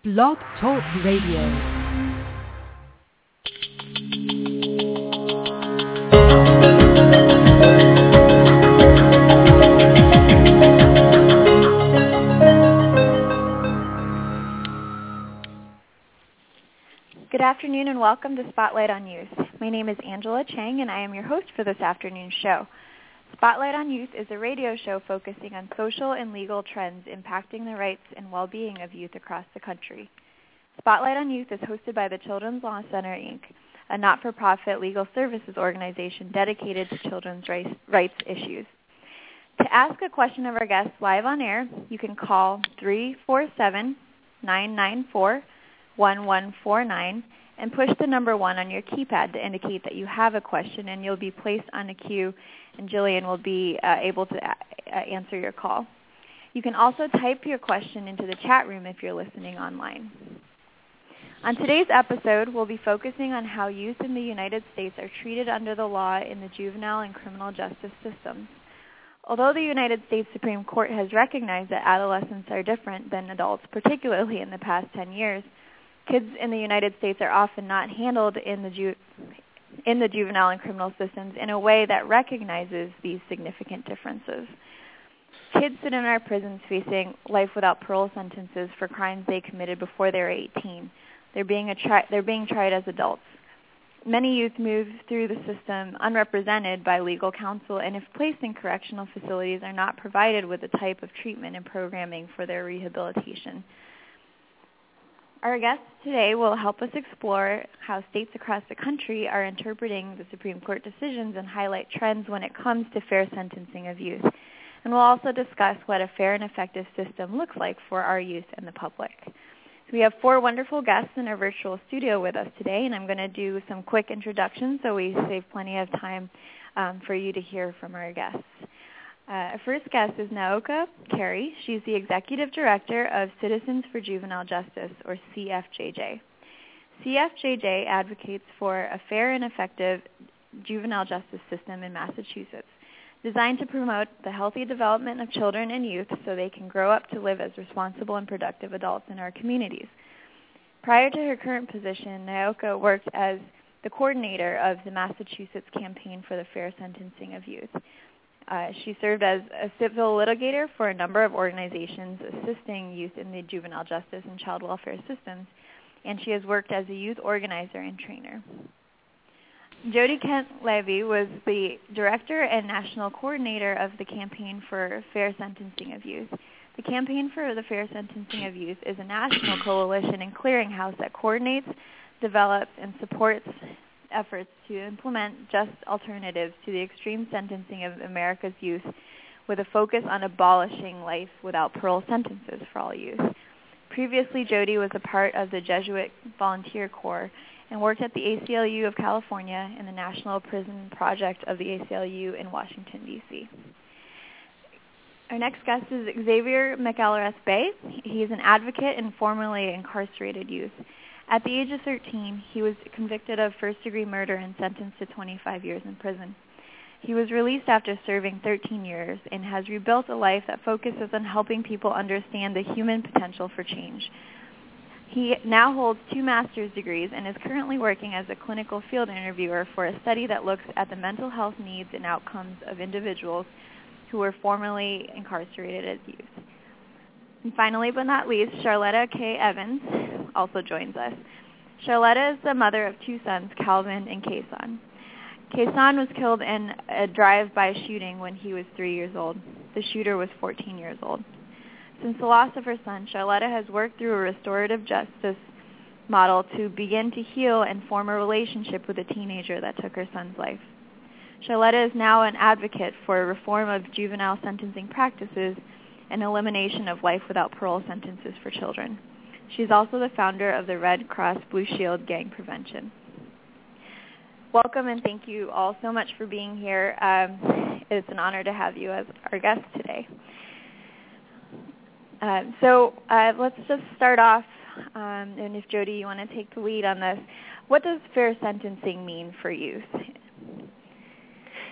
Blog Talk Radio. Good afternoon and welcome to Spotlight on Youth. My name is Angela Chang and I am your host for this afternoon's show. Spotlight on Youth is a radio show focusing on social and legal trends impacting the rights and well-being of youth across the country. Spotlight on Youth is hosted by the Children's Law Center, Inc., a not-for-profit legal services organization dedicated to children's rights issues. To ask a question of our guests live on air, you can call 347-994-1149 and push the number 1 on your keypad to indicate that you have a question, and you'll be placed on a queue, and Jillian will be able to answer your call. You can also type your question into the chat room if you're listening online. On today's episode, we'll be focusing on how youth in the United States are treated under the law in the juvenile and criminal justice systems. Although the United States Supreme Court has recognized that adolescents are different than adults, particularly in the past 10 years, kids in the United States are often not handled in the juvenile and criminal systems in a way that recognizes these significant differences. Kids sit in our prisons facing life without parole sentences for crimes they committed before they were 18. They're being tried as adults. Many youth move through the system unrepresented by legal counsel, and if placed in correctional facilities, are not provided with the type of treatment and programming for their rehabilitation. Our guests today will help us explore how states across the country are interpreting the Supreme Court decisions and highlight trends when it comes to fair sentencing of youth. And we'll also discuss what a fair and effective system looks like for our youth and the public. So we have 4 wonderful guests in our virtual studio with us today, and I'm going to do some quick introductions so we save plenty of time for you to hear from our guests. Our first guest is Naoka Carey. She's the Executive Director of Citizens for Juvenile Justice, or CFJJ. CFJJ advocates for a fair and effective juvenile justice system in Massachusetts, designed to promote the healthy development of children and youth so they can grow up to live as responsible and productive adults in our communities. Prior to her current position, Naoka worked as the coordinator of the Massachusetts Campaign for the Fair Sentencing of Youth. She served as a civil litigator for a number of organizations assisting youth in the juvenile justice and child welfare systems, and she has worked as a youth organizer and trainer. Jody Kent Levy was the director and national coordinator of the Campaign for Fair Sentencing of Youth. The Campaign for the Fair Sentencing of Youth is a national coalition and clearinghouse that coordinates, develops, and supports efforts to implement just alternatives to the extreme sentencing of America's youth, with a focus on abolishing life without parole sentences for all youth. Previously, Jody was a part of the Jesuit Volunteer Corps and worked at the ACLU of California and the National Prison Project of the ACLU in Washington, D.C. Our next guest is Xavier McElrath-Bay. He is an advocate and formerly incarcerated youth. At the age of 13, he was convicted of first-degree murder and sentenced to 25 years in prison. He was released after serving 13 years and has rebuilt a life that focuses on helping people understand the human potential for change. He now holds 2 master's degrees and is currently working as a clinical field interviewer for a study that looks at the mental health needs and outcomes of individuals who were formerly incarcerated as youth. And finally, but not least, Charlotta K. Evans also joins us. Charlotta is the mother of 2 sons, Calvin and Kason. Kason was killed in a drive-by shooting when he was 3 years old. The shooter was 14 years old. Since the loss of her son, Charlotta has worked through a restorative justice model to begin to heal and form a relationship with a teenager that took her son's life. Charlotta is now an advocate for a reform of juvenile sentencing practices and elimination of life without parole sentences for children. She's also the founder of the Red Cross Blue Shield Gang Prevention. Welcome, and thank you all so much for being here. It's an honor to have you as our guest today. So let's just start off, and if Jody, you want to take the lead on this, what does fair sentencing mean for youth?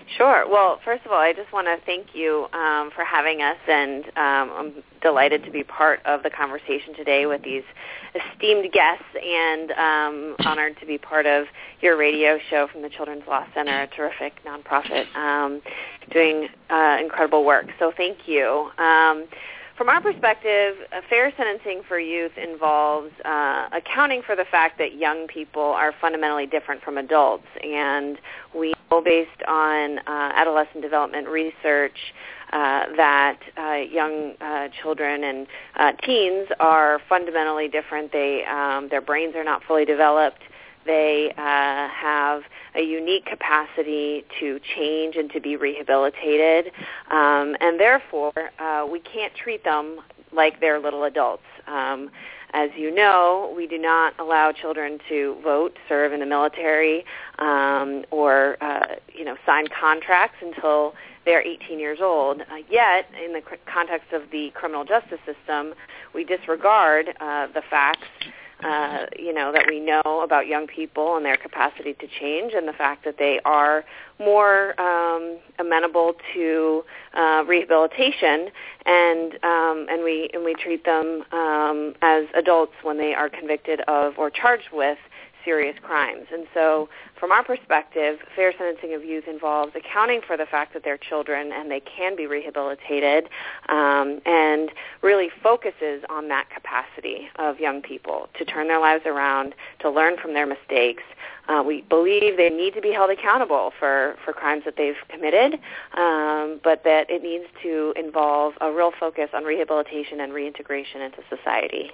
Sure. Well, first of all, I just want to thank you for having us, and I'm delighted to be part of the conversation today with these esteemed guests, and honored to be part of your radio show from the Children's Law Center, a terrific nonprofit doing incredible work. So thank you. From our perspective, fair sentencing for youth involves accounting for the fact that young people are fundamentally different from adults. And we know based on adolescent development research that young children and teens are fundamentally different. Their brains are not fully developed. They have a unique capacity to change and to be rehabilitated, and therefore we can't treat them like they're little adults. As you know, we do not allow children to vote, serve in the military, or sign contracts until they're 18 years old. Yet, in the context of the criminal justice system, we disregard the facts that we know about young people and their capacity to change, and the fact that they are more amenable to rehabilitation, and we treat them as adults when they are convicted of or charged with serious crimes. And so from our perspective, fair sentencing of youth involves accounting for the fact that they're children and they can be rehabilitated, and really focuses on that capacity of young people to turn their lives around, to learn from their mistakes. We believe they need to be held accountable for crimes that they've committed, but that it needs to involve a real focus on rehabilitation and reintegration into society.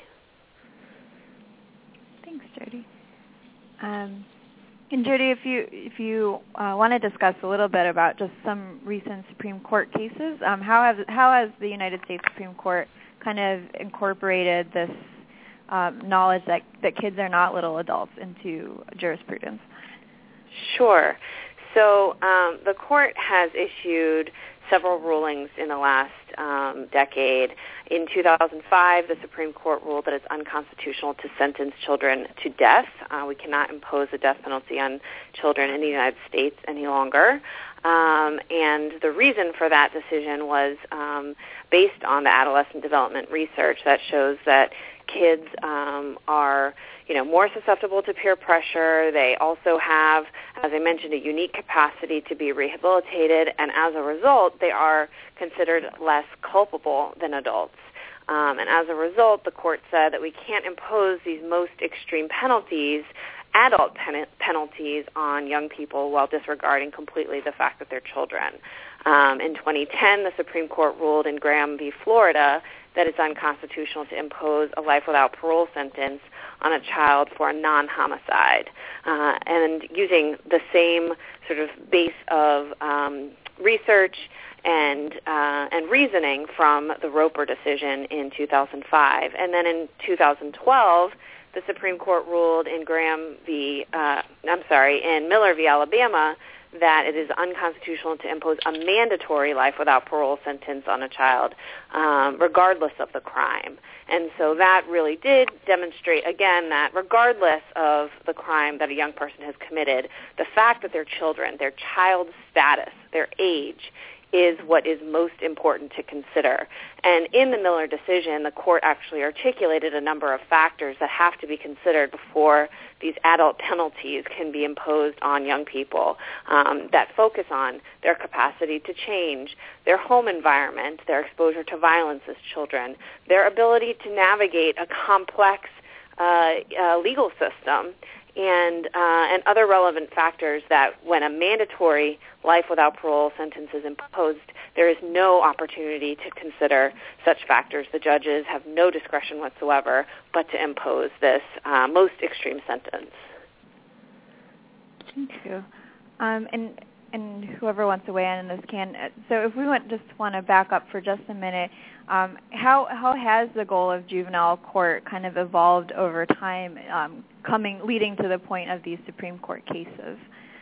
Thanks, Jody. And Jody, if you want to discuss a little bit about just some recent Supreme Court cases, how has the United States Supreme Court kind of incorporated this knowledge that kids are not little adults into jurisprudence? Sure. So the court has issued several rulings in the last decade. In 2005, the Supreme Court ruled that it's unconstitutional to sentence children to death. We cannot impose a death penalty on children in the United States any longer. And the reason for that decision was based on the adolescent development research that shows that kids are more susceptible to peer pressure. They also have, as I mentioned, a unique capacity to be rehabilitated, and as a result, they are considered less culpable than adults. And as a result, the court said that we can't impose these most extreme penalties, adult penalties, on young people while disregarding completely the fact that they're children. In 2010, the Supreme Court ruled in Graham v. Florida that it's unconstitutional to impose a life without parole sentence on a child for a non-homicide, and using the same sort of base of research and reasoning from the Roper decision in 2005. And then in 2012, the Supreme Court ruled in in Miller v. Alabama that it is unconstitutional to impose a mandatory life without parole sentence on a child, regardless of the crime. And so that really did demonstrate, again, that regardless of the crime that a young person has committed, the fact that they're children, their child status, their age, is what is most important to consider. And in the Miller decision, the court actually articulated a number of factors that have to be considered before these adult penalties can be imposed on young people, that focus on their capacity to change, their home environment, their exposure to violence as children, their ability to navigate a complex legal system, and other relevant factors that when a mandatory life without parole sentence is imposed, there is no opportunity to consider such factors. The judges have no discretion whatsoever but to impose this most extreme sentence. Thank you. And whoever wants to weigh in this can. So if we want to back up for just a minute, how has the goal of juvenile court kind of evolved over time, leading to the point of these Supreme Court cases?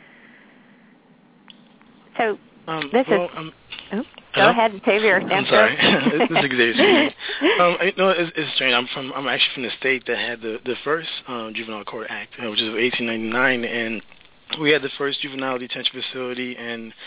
So this is. Go ahead and save your answer. I'm sorry. This is Xavier. It's strange. I'm actually from the state that had the first Juvenile Court Act, which is of 1899, and we had the first juvenile detention facility, and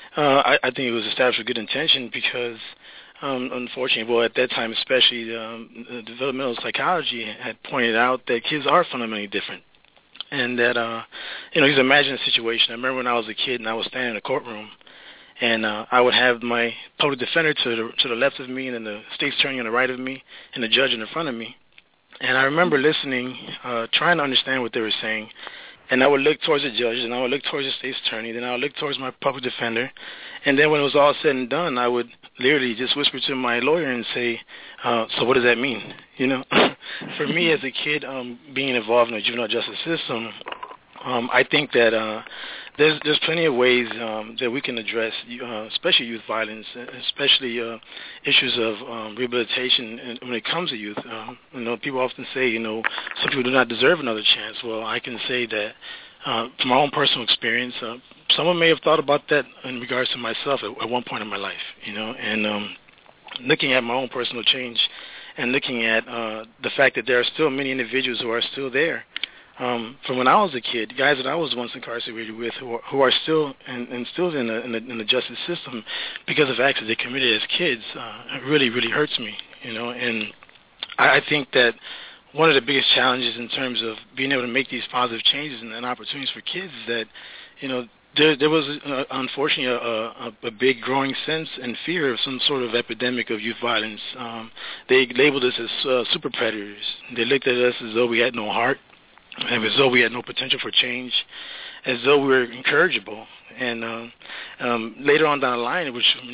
I think it was established with good intention because, unfortunately, well, at that time especially, the developmental psychology had pointed out that kids are fundamentally different. And that, you can imagine a situation. I remember when I was a kid and I was standing in a courtroom, and I would have my public defender to the left of me, and then the state's attorney on the right of me, and the judge in the front of me. And I remember listening, trying to understand what they were saying. And I would look towards the judge, and I would look towards the state's attorney, then I would look towards my public defender. And then when it was all said and done, I would literally just whisper to my lawyer and say, so what does that mean? For me as a kid, being involved in the juvenile justice system, I think that there's plenty of ways that we can address, especially youth violence, especially issues of rehabilitation when it comes to youth. People often say, some people do not deserve another chance. Well, I can say that from my own personal experience, someone may have thought about that in regards to myself at one point in my life, and looking at my own personal change and looking at the fact that there are still many individuals who are still there. From when I was a kid, guys that I was once incarcerated with, who are still and still in the justice system because of acts that they committed as kids, it really, really hurts me, And I think that one of the biggest challenges in terms of being able to make these positive changes and opportunities for kids is that, there was unfortunately a big growing sense and fear of some sort of epidemic of youth violence. They labeled us as super predators. They looked at us as though we had no heart, as though we had no potential for change, as though we were incorrigible. And later on down the line,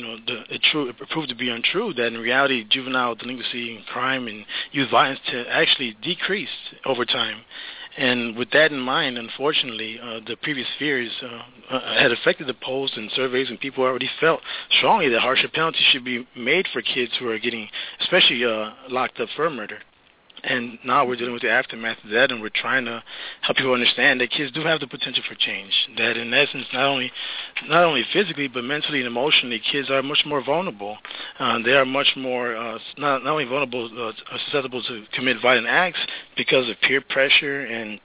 it proved to be untrue, that in reality, juvenile delinquency and crime and youth violence actually decreased over time. And with that in mind, unfortunately, the previous fears had affected the polls and surveys, and people already felt strongly that harsher penalties should be made for kids who are getting, especially locked up for murder. And now we're dealing with the aftermath of that, and we're trying to help people understand that kids do have the potential for change. That in essence, not only physically, but mentally and emotionally, kids are much more vulnerable. They are much more not only vulnerable, susceptible to commit violent acts because of peer pressure and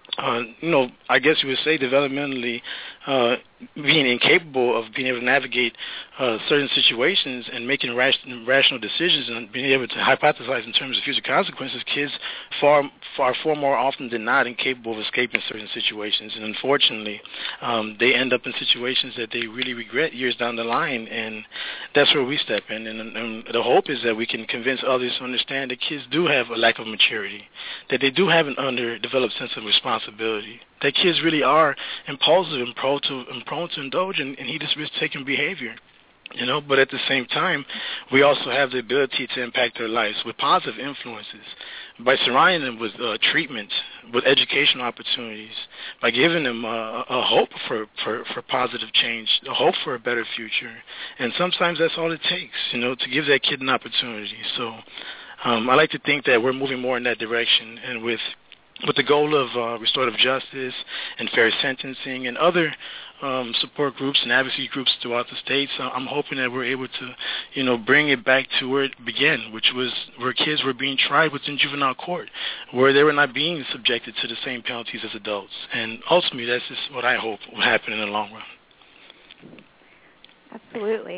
I guess you would say developmentally being incapable of being able to navigate certain situations and making rational decisions and being able to hypothesize in terms of future consequences. Kids far more often than not incapable of escaping certain situations, and unfortunately they end up in situations that they really regret years down the line, and that's where we step in. And the hope is that we can convince others to understand that kids do have a lack of maturity, that they do have an underdeveloped sense of responsibility, that kids really are impulsive and prone to indulge in heedless risk-taking behavior. But at the same time, we also have the ability to impact their lives with positive influences by surrounding them with treatment, with educational opportunities, by giving them a hope for positive change, a hope for a better future. And sometimes that's all it takes, to give that kid an opportunity. So I like to think that we're moving more in that direction, and with the goal of restorative justice and fair sentencing and other support groups and advocacy groups throughout the states, I'm hoping that we're able to, bring it back to where it began, which was where kids were being tried within juvenile court, where they were not being subjected to the same penalties as adults. And ultimately, that's just what I hope will happen in the long run. Absolutely.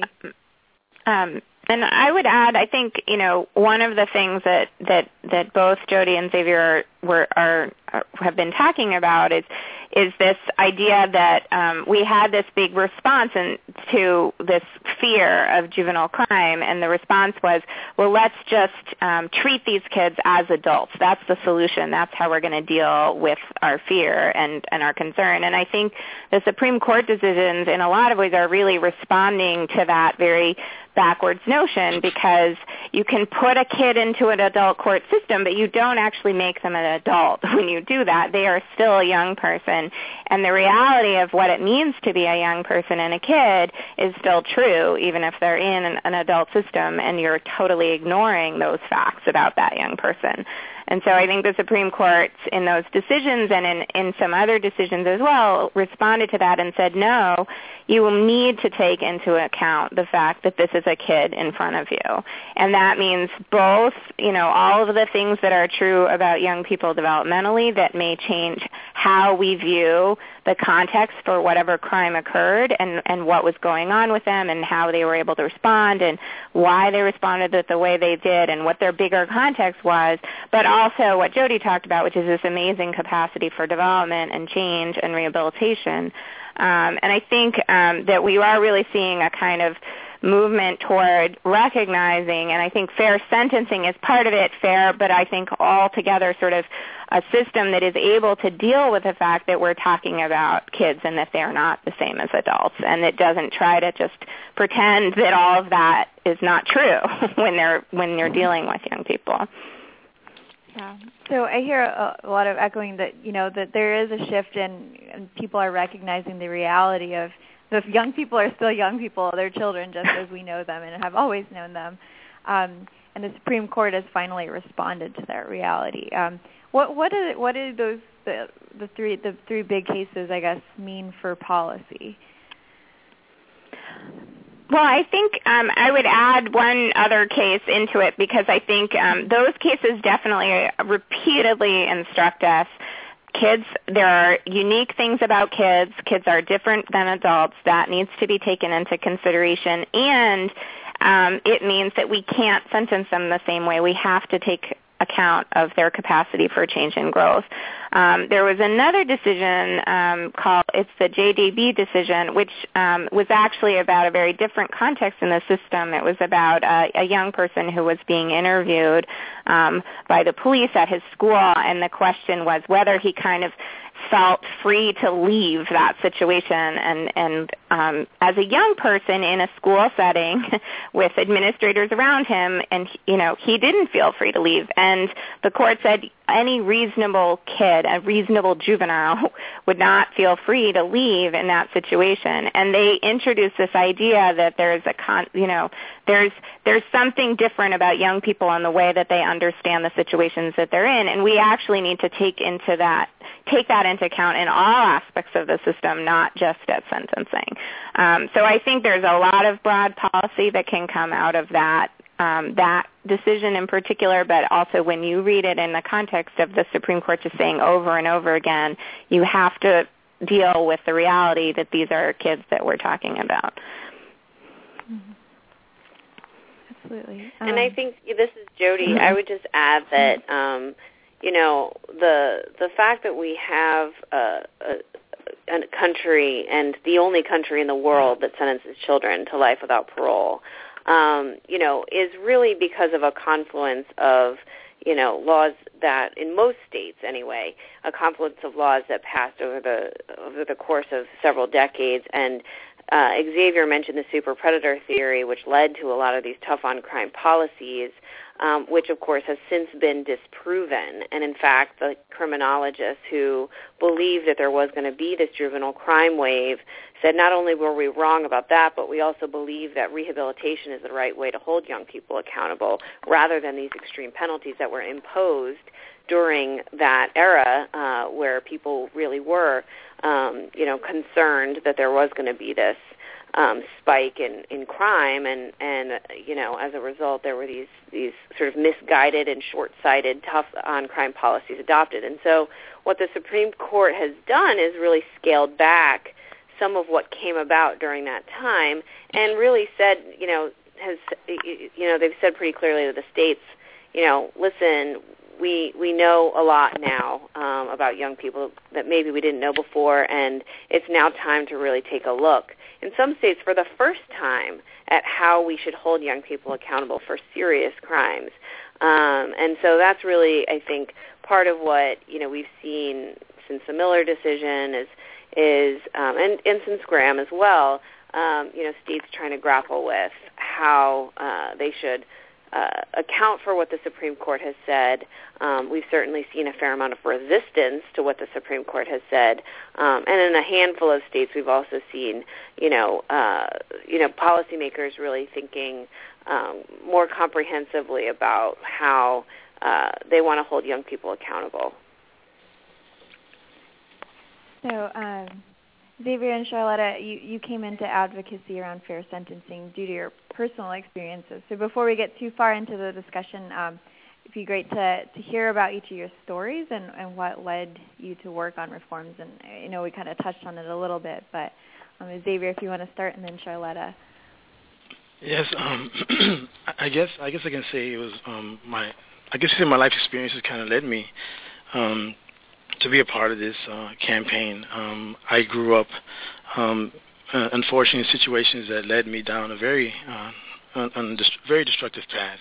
And I would add, I think, one of the things that both Jody and Xavier have been talking about is this idea that we had this big response to this fear of juvenile crime, and the response was, well, let's just treat these kids as adults. That's the solution. That's how we're going to deal with our fear and our concern. And I think the Supreme Court decisions in a lot of ways are really responding to that very backwards notion, because you can put a kid into an adult court system, but you don't actually make them an adult when you do that. They are still a young person, and the reality of what it means to be a young person and a kid is still true, even if they're in an adult system and you're totally ignoring those facts about that young person. And so I think the Supreme Court in those decisions and in some other decisions as well responded to that and said, no, you will need to take into account the fact that this is a kid in front of you. And that means both, all of the things that are true about young people developmentally that may change how we view the context for whatever crime occurred and what was going on with them and how they were able to respond and why they responded the way they did and what their bigger context was, but also what Jody talked about, which is this amazing capacity for development and change and rehabilitation. And I think that we are really seeing a kind of movement toward recognizing, and I think fair sentencing is part of it, but I think altogether sort of a system that is able to deal with the fact that we're talking about kids and that they're not the same as adults, and it doesn't try to just pretend that all of that is not true when you're dealing with young people. Yeah. So I hear a lot of echoing that, that there is a shift and people are recognizing the reality of the young people are still young people. They're children just as we know them and have always known them. And the Supreme Court has finally responded to that reality. What do those the three big cases, I guess, mean for policy? Well, I think I would add one other case into it because I think those cases definitely repeatedly instruct us. Kids, there are unique things about kids. Kids are different than adults. That needs to be taken into consideration. And it means that we can't sentence them the same way. We have to take account of their capacity for change and growth. There was another decision it's the JDB decision, which was actually about a very different context in the system. It was about a young person who was being interviewed by the police at his school, and the question was whether he kind of felt free to leave that situation. And as a young person in a school setting with administrators around him, and he didn't feel free to leave. And the court said any reasonable kid, a reasonable juvenile, would not feel free to leave in that situation. And they introduced this idea that there's there's something different about young people in the way that they understand the situations that they're in, and we actually need to take that into account in all aspects of the system, not just at sentencing. So I think there's a lot of broad policy that can come out of that decision in particular, but also when you read it in the context of the Supreme Court just saying over and over again, you have to deal with the reality that these are kids that we're talking about. Mm-hmm. Absolutely. And I think, this is Jody, I would just add that, the fact that we have a country, and the only country in the world that sentences children to life without parole, is really because of a confluence of, laws that, in most states anyway, a confluence of laws that passed over the course of several decades. And Xavier mentioned the super predator theory, which led to a lot of these tough on crime policies, which of course has since been disproven. And in fact, the criminologists who believed that there was going to be this juvenile crime wave said not only were we wrong about that, but we also believe that rehabilitation is the right way to hold young people accountable rather than these extreme penalties that were imposed during that era where people really were, concerned that there was going to be this spike in crime, and as a result, there were these sort of misguided and short-sighted, tough on crime policies adopted. And so, what the Supreme Court has done is really scaled back some of what came about during that time, and really said, they've said pretty clearly to the states, listen, we know a lot now about young people that maybe we didn't know before, and it's now time to really take a look, in some states for the first time, at how we should hold young people accountable for serious crimes. And so that's really, I think, part of what we've seen since the Miller decision and since Graham as well. States trying to grapple with how they should account for what the Supreme Court has said. We've certainly seen a fair amount of resistance to what the Supreme Court has said, and in a handful of states, we've also seen, policymakers really thinking more comprehensively about how they want to hold young people accountable. So, Xavier and Charlotta, you came into advocacy around fair sentencing due to your personal experiences. So before we get too far into the discussion, be great to hear about each of your stories and what led you to work on reforms. And I know we kind of touched on it a little bit, but Xavier, if you want to start, and then Charlotta. Yes, I guess I can say it was my life experiences kind of led me to be a part of this campaign. I grew up, unfortunately, in situations that led me down a very destructive path.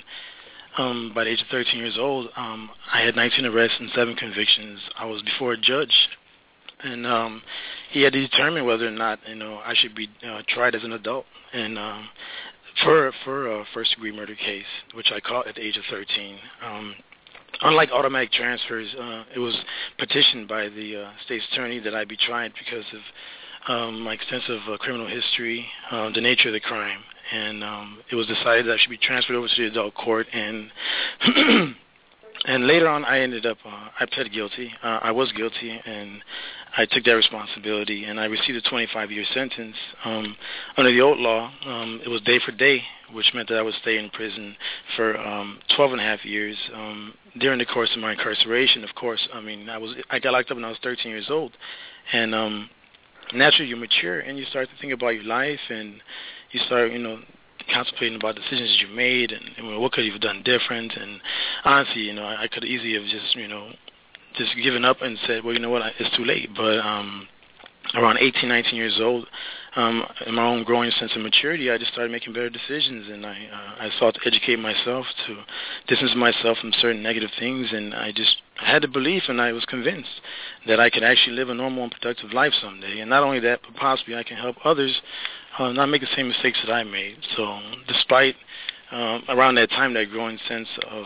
And by the age of 13 years old, I had 19 arrests and 7 convictions. I was before a judge, and he had to determine whether or not I should be tried as an adult, and for a first-degree murder case, which I caught at the age of 13. Unlike automatic transfers, it was petitioned by the state's attorney that I be tried because of my extensive criminal history, the nature of the crime, and it was decided that I should be transferred over to the adult court. And and later on, I ended up I pled guilty. I was guilty, and I took that responsibility, and I received a 25-year sentence. Under the old law, it was day for day, which meant that I would stay in prison for 12 and a half years. During the course of my incarceration, of course, I got locked up when I was 13 years old, and naturally you mature and you start to think about your life, and you start, contemplating about decisions you made and what could you have done different. And honestly, I could easily have just given up and said, well, you know what, it's too late. But around 18, 19 years old, in my own growing sense of maturity, I just started making better decisions, and I sought to educate myself, to distance myself from certain negative things, and I had the belief, and I was convinced that I could actually live a normal and productive life someday. And not only that, but possibly I can help others not make the same mistakes that I made. So despite around that time, that growing sense of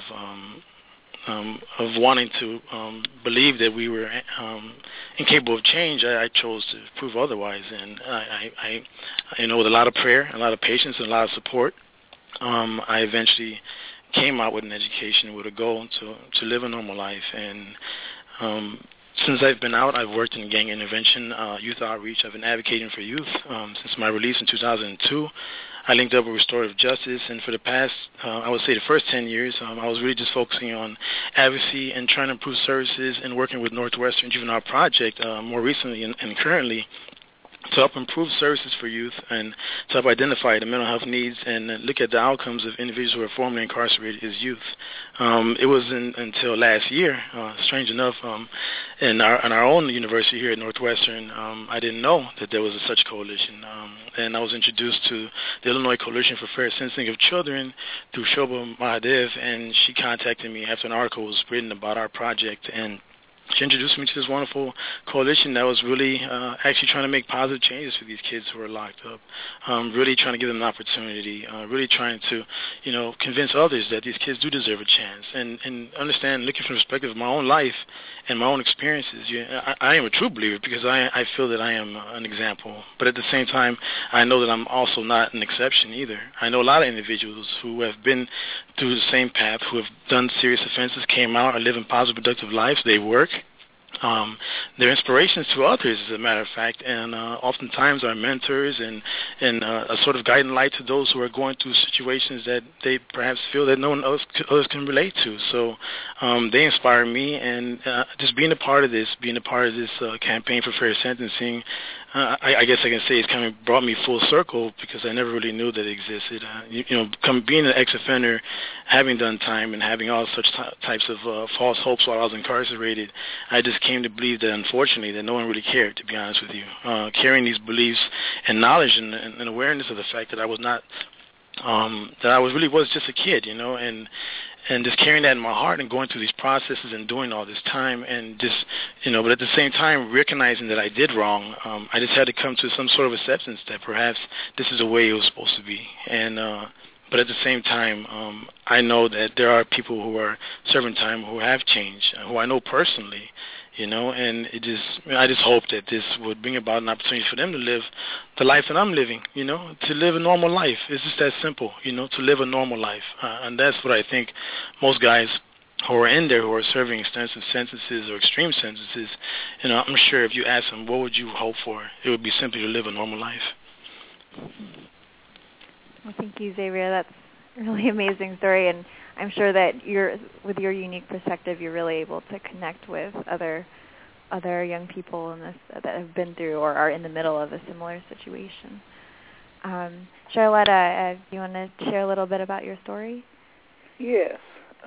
wanting to believe that we were incapable of change, I chose to prove otherwise. And I with a lot of prayer, a lot of patience, and a lot of support, I eventually came out with an education with a goal to live a normal life. And since I've been out, I've worked in gang intervention, youth outreach. I've been advocating for youth since my release in 2002. I linked up with restorative justice, and for the past, I would say the first 10 years, I was really just focusing on advocacy and trying to improve services and working with Northwestern Juvenile Project more recently and currently to help improve services for youth and to help identify the mental health needs and look at the outcomes of individuals who are formerly incarcerated as youth. It was until last year, strange enough, in our own university here at Northwestern, I didn't know that there was such coalition. And I was introduced to the Illinois Coalition for Fair Sentencing of Children through Shobha Mahadev, and she contacted me after an article was written about our project, and she introduced me to this wonderful coalition that was really actually trying to make positive changes for these kids who are locked up, really trying to give them an opportunity, really trying to, convince others that these kids do deserve a chance, and understand, looking from the perspective of my own life and my own experiences. I am a true believer because I feel that I am an example, but at the same time, I know that I'm also not an exception either. I know a lot of individuals who have been through the same path, who have done serious offenses, came out, are living positive, productive lives. They work. They're inspirations to others, as a matter of fact, and oftentimes are mentors and a sort of guiding light to those who are going through situations that they perhaps feel that no one else can relate to. So they inspire me, and just being a part of this campaign for fair sentencing, I guess I can say it's kind of brought me full circle because I never really knew that it existed. Being an ex-offender, having done time and having all such types of false hopes while I was incarcerated, I just came to believe that, unfortunately, that no one really cared, to be honest with you. Carrying these beliefs and knowledge and awareness of the fact that I was not, that I was just a kid, and just carrying that in my heart and going through these processes and doing all this time and just, but at the same time recognizing that I did wrong, I just had to come to some sort of acceptance that perhaps this is the way it was supposed to be. And but at the same time, I know that there are people who are serving time who have changed, who I know personally, and I just hope that this would bring about an opportunity for them to live the life that I'm living, to live a normal life. It's just that simple, to live a normal life. And that's what I think most guys who are in there who are serving extensive sentences or extreme sentences, I'm sure if you ask them, what would you hope for? It would be simply to live a normal life. Well, thank you, Xavier. That's a really amazing story, and I'm sure that with your unique perspective, you're really able to connect with other young people in this that have been through or are in the middle of a similar situation. Charlotta, do you want to share a little bit about your story? Yes.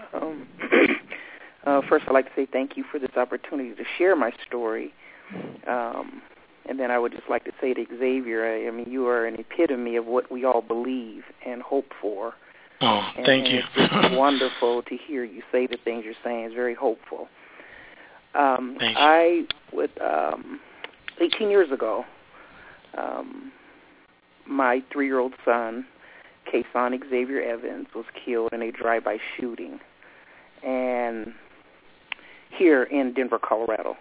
First, I'd like to say thank you for this opportunity to share my story. And then I would just like to say to Xavier, I mean, you are an epitome of what we all believe and hope for. Oh, thank you. It's wonderful to hear you say the things you're saying. It's very hopeful. Thank you. I would, 18 years ago, my 3-year-old son, Kason Xavier Evans, was killed in a drive-by shooting, and here in Denver, Colorado.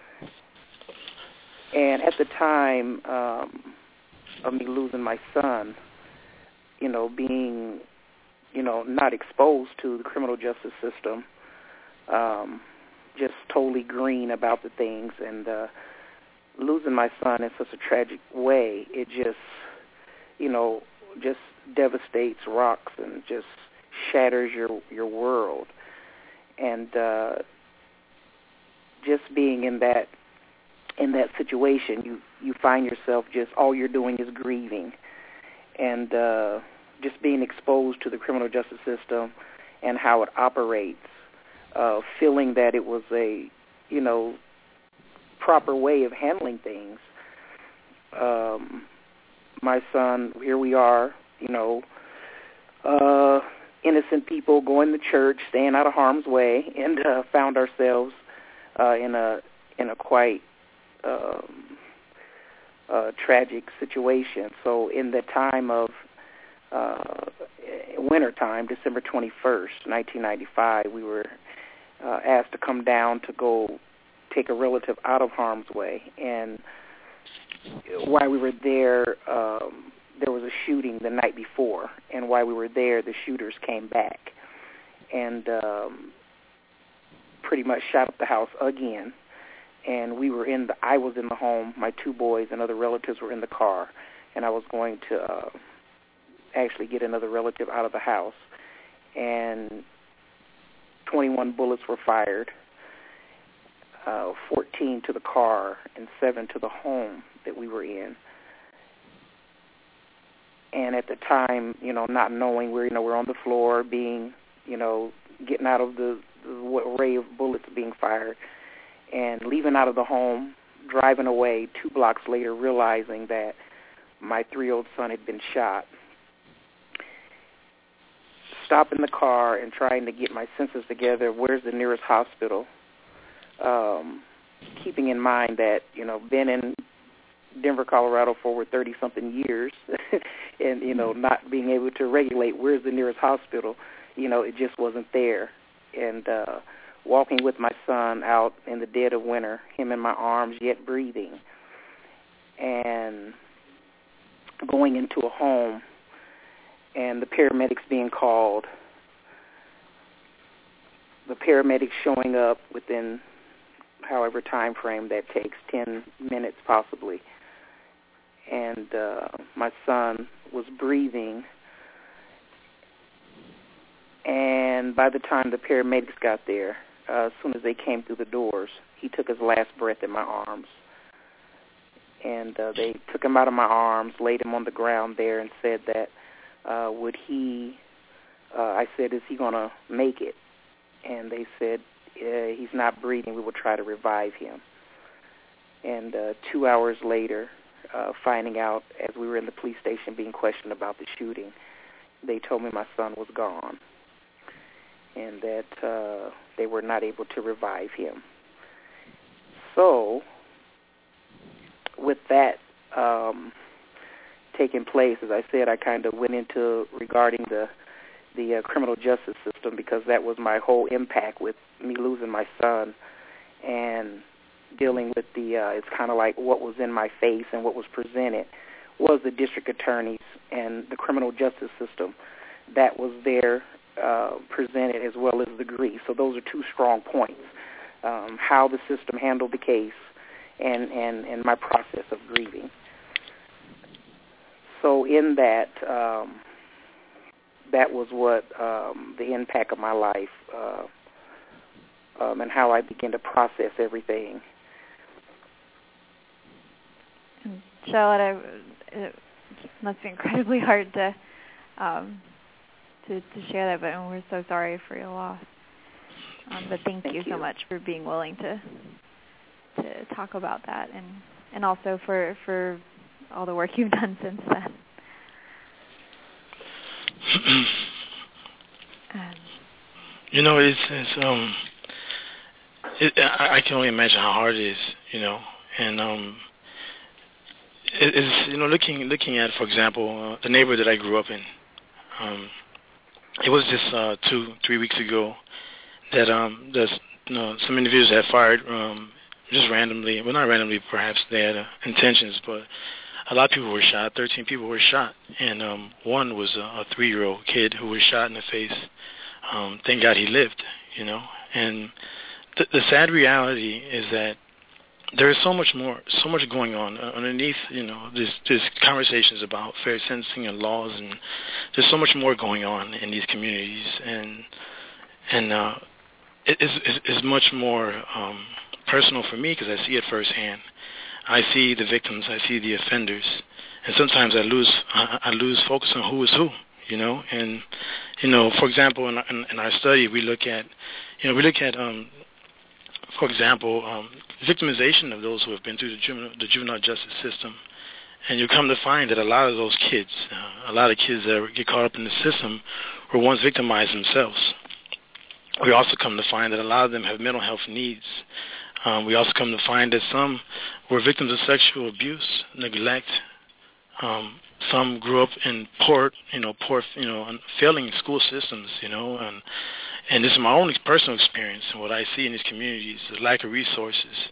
And at the time of me losing my son, being, not exposed to the criminal justice system, just totally green about the things, and losing my son in such a tragic way, it just, just devastates, rocks, and just shatters your world. And just being in that situation, you find yourself just all you're doing is grieving, and just being exposed to the criminal justice system and how it operates, feeling that it was a proper way of handling things. My son, here we are, innocent people going to church, staying out of harm's way, and found ourselves in a quite tragic situation. So in the time of wintertime, December 21st, 1995, we were asked to come down to go take a relative out of harm's way. And while we were there, there was a shooting the night before. And while we were there, the shooters came back and pretty much shot up the house again. And I was in the home, my 2 boys and other relatives were in the car, and I was going to actually get another relative out of the house. And 21 bullets were fired, 14 to the car and 7 to the home that we were in. And at the time, not knowing, we're on the floor, being, getting out of the array of bullets being fired, and leaving out of the home, driving away 2 blocks later, realizing that my 3-year-old son had been shot. Stopping the car and trying to get my senses together, where's the nearest hospital? Keeping in mind that, been in Denver, Colorado for over 30-something years and, not being able to regulate where's the nearest hospital, it just wasn't there. And walking with my son out in the dead of winter, him in my arms, yet breathing, and going into a home and the paramedics being called, the paramedics showing up within however time frame that takes, 10 minutes possibly, and my son was breathing. And by the time the paramedics got there, as soon as they came through the doors, he took his last breath in my arms. And they took him out of my arms, laid him on the ground there, and said that I said, is he going to make it? And they said, he's not breathing, we will try to revive him. And 2 hours later, finding out as we were in the police station being questioned about the shooting, they told me my son was gone, and that they were not able to revive him. So, with that taking place, as I said, I kind of went into regarding the criminal justice system, because that was my whole impact with me losing my son and dealing with it's kind of like what was in my face and what was presented was the district attorneys and the criminal justice system that was there presented, as well as the grief. So those are 2 strong points, how the system handled the case and my process of grieving. So in that, that was what the impact of my life and how I began to process everything. Charlotte, it must be incredibly hard to share that, but we're so sorry for your loss. But thank you so much for being willing to talk about that, and also for all the work you've done since then. I can only imagine how hard it is, and looking at, for example, the neighborhood that I grew up in. It was just 2-3 weeks ago that some individuals had fired just randomly. Well, not randomly, perhaps they had intentions, but a lot of people were shot. 13 people were shot, and one was a 3-year-old kid who was shot in the face. Thank God he lived, And the sad reality is that there is so much going on underneath. There's conversations about fair sentencing and laws, and there's so much more going on in these communities, and it's much more personal for me because I see it firsthand. I see the victims, I see the offenders, and sometimes I lose focus on who is who. And for example, in our study, we look at for example, victimization of those who have been through the juvenile justice system, and you come to find that a lot of those kids, that get caught up in the system, were once victimized themselves. We also come to find that a lot of them have mental health needs. We also come to find that some were victims of sexual abuse, neglect. Some grew up in poor, failing school systems, and this is my own personal experience, and what I see in these communities, the lack of resources,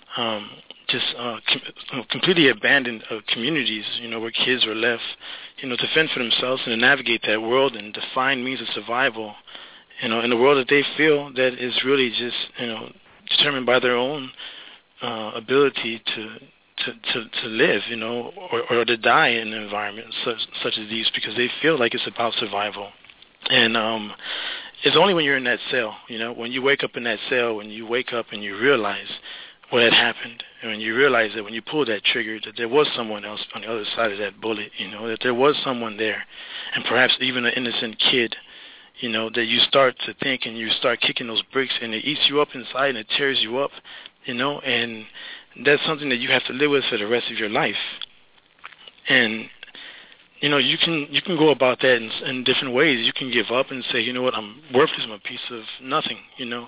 completely abandoned communities, where kids are left, to fend for themselves and to navigate that world and to find means of survival, in a world that they feel that is really just, determined by their own ability to live, or to die in an environment such as these, because they feel like it's about survival. And it's only when you're in that cell, when you wake up in that cell, when you wake up and you realize what had happened, and when you realize that when you pulled that trigger, that there was someone else on the other side of that bullet, that there was someone there, and perhaps even an innocent kid, that you start to think and you start kicking those bricks, and it eats you up inside and it tears you up, and that's something that you have to live with for the rest of your life. And you can go about that in different ways. You can give up and say, I'm worthless. I'm a piece of nothing.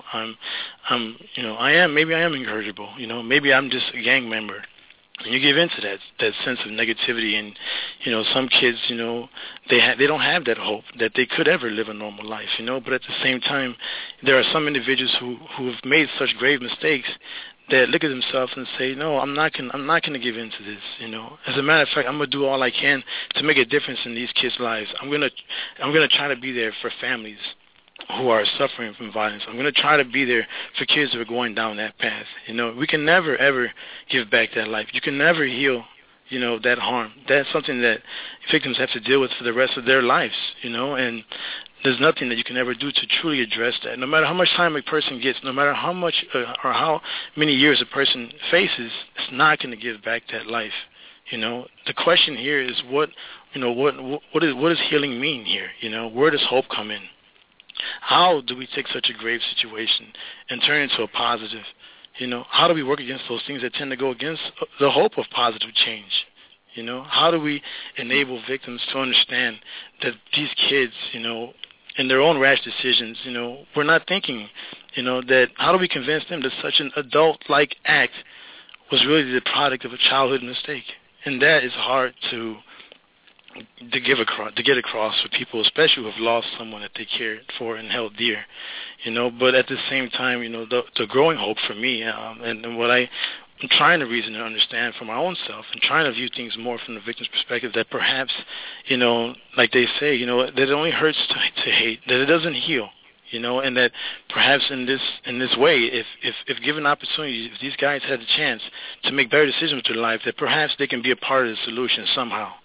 I am incorrigible. Maybe I'm just a gang member. And you give into that sense of negativity, and some kids, they don't have that hope that they could ever live a normal life, But at the same time, there are some individuals who have made such grave mistakes that look at themselves and say, no, I'm not gonna give in to this, As a matter of fact, I'm gonna do all I can to make a difference in these kids' lives. I'm gonna try to be there for families who are suffering from violence. I'm gonna try to be there for kids who are going down that path. We can never ever give back that life. You can never heal, that harm. That's something that victims have to deal with for the rest of their lives, and there's nothing that you can ever do to truly address that. No matter how much time a person gets, no matter how much or how many years a person faces, it's not going to give back that life. The question here is what does healing mean here? Where does hope come in? How do we take such a grave situation and turn it into a positive? How do we work against those things that tend to go against the hope of positive change? How do we enable victims to understand that these kids, in their own rash decisions, we're not thinking, that how do we convince them that such an adult-like act was really the product of a childhood mistake? And that is hard to get across for people, especially who have lost someone that they cared for and held dear, But at the same time, the growing hope for me, and what I'm trying to reason and understand for my own self, and trying to view things more from the victim's perspective, that perhaps, like they say, that it only hurts to hate, that it doesn't heal, and that perhaps in this way, if given opportunity, if these guys had a chance to make better decisions with their life, that perhaps they can be a part of the solution somehow.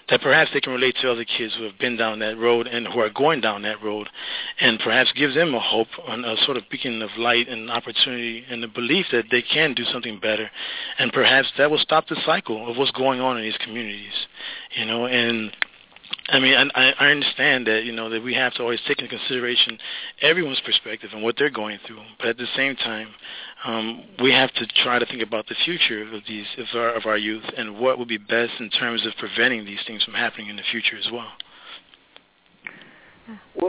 that perhaps they can relate to other kids who have been down that road and who are going down that road, and perhaps gives them a hope, and a sort of beacon of light and opportunity and the belief that they can do something better, and perhaps that will stop the cycle of what's going on in these communities, and I mean, I understand that, that we have to always take into consideration everyone's perspective and what they're going through. But at the same time, we have to try to think about the future of our youth and what would be best in terms of preventing these things from happening in the future as well. Well,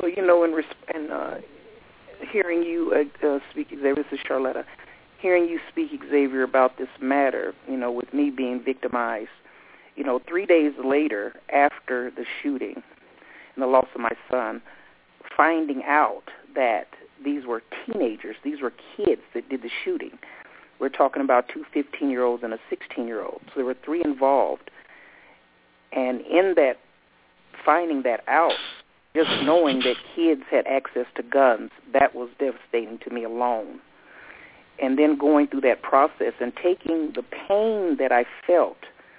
hearing you speak, Xavier, this is Charlotta, hearing you speak, Xavier, about this matter, with me being victimized, 3 days later after the shooting and the loss of my son, finding out that these were teenagers, these were kids that did the shooting. We're talking about 2 15-year-olds and a 16-year-old. So there were 3 involved. And in that, finding that out, just knowing that kids had access to guns, that was devastating to me alone. And then going through that process and taking the pain that I felt,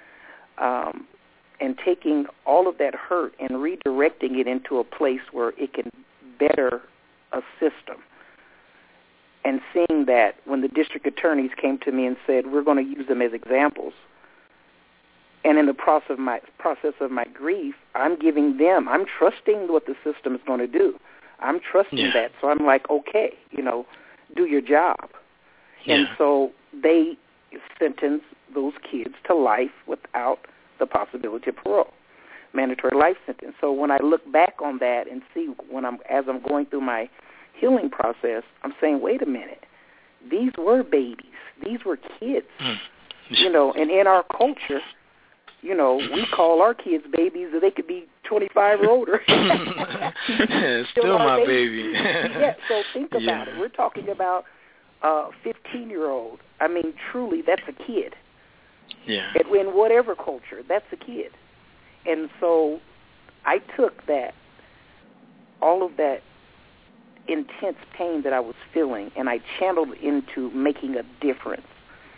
and taking all of that hurt and redirecting it into a place where it can better a system. And seeing that when the district attorneys came to me and said, we're going to use them as examples, and in the process of my grief, I'm trusting what the system is going to do. I'm trusting that. So I'm like, okay, do your job. Yeah. And so they sentenced those kids to life without the possibility of parole, mandatory life sentence. So when I look back on that and see as I'm going through my healing process, I'm saying, wait a minute, these were babies, these were kids, and in our culture, we call our kids babies, or they could be 25 or older. Still my baby. Yeah, so think about it. We're talking about a 15-year-old. I mean, truly, that's a kid. Yeah. In whatever culture, that's a kid. And so I took all of that intense pain that I was feeling, and I channeled into making a difference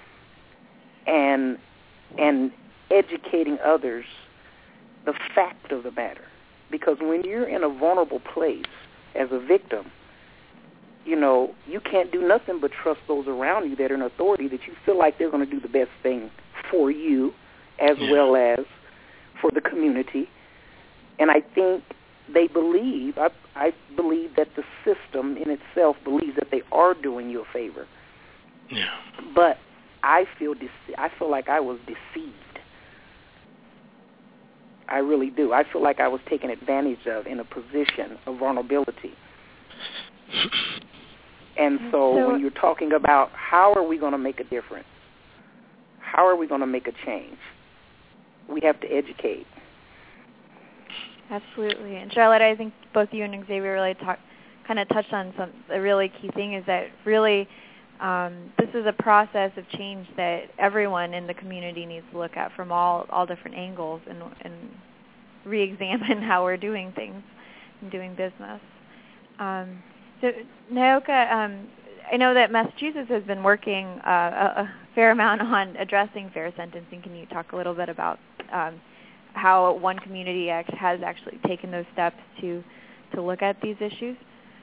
and educating others the fact of the matter. Because when you're in a vulnerable place as a victim, you can't do nothing but trust those around you that are in authority, that you feel like they're going to do the best thing for you as well as for the community. And I think they believe, I believe that the system in itself believes that they are doing you a favor. Yeah. But I feel like I was deceived. I really do. I feel like I was taken advantage of in a position of vulnerability. And so when you're talking about how are we going to make a difference, how are we going to make a change, we have to educate. Absolutely. And Charlotte, I think both you and Xavier really kind of touched on a really key thing, is that really this is a process of change that everyone in the community needs to look at from all different angles and re-examine how we're doing things and doing business. So, Nayoka, I know that Massachusetts has been working a fair amount on addressing fair sentencing. Can you talk a little bit about how One Community Act has actually taken those steps to look at these issues?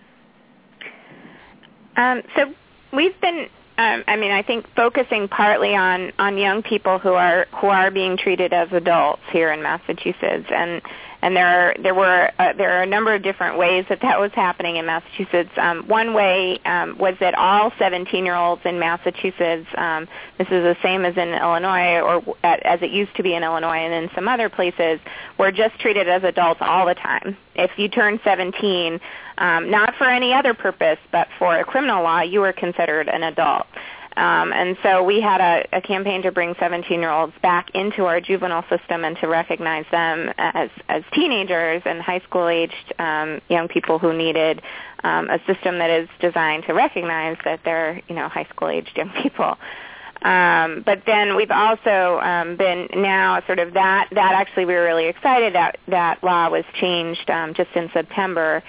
So we've been, I think, focusing partly on young people who are being treated as adults here in Massachusetts, and there are a number of different ways that was happening in Massachusetts. One way was that all 17-year-olds in Massachusetts, this is the same as in Illinois, or as it used to be in Illinois and in some other places, were just treated as adults all the time. If you turned 17, not for any other purpose, but for a criminal law, you were considered an adult. And so we had a campaign to bring 17-year-olds back into our juvenile system and to recognize them as teenagers and high school-aged young people who needed a system that is designed to recognize that they're, high school-aged young people. But then we've also been now sort of that actually we were really excited that law was changed just in September.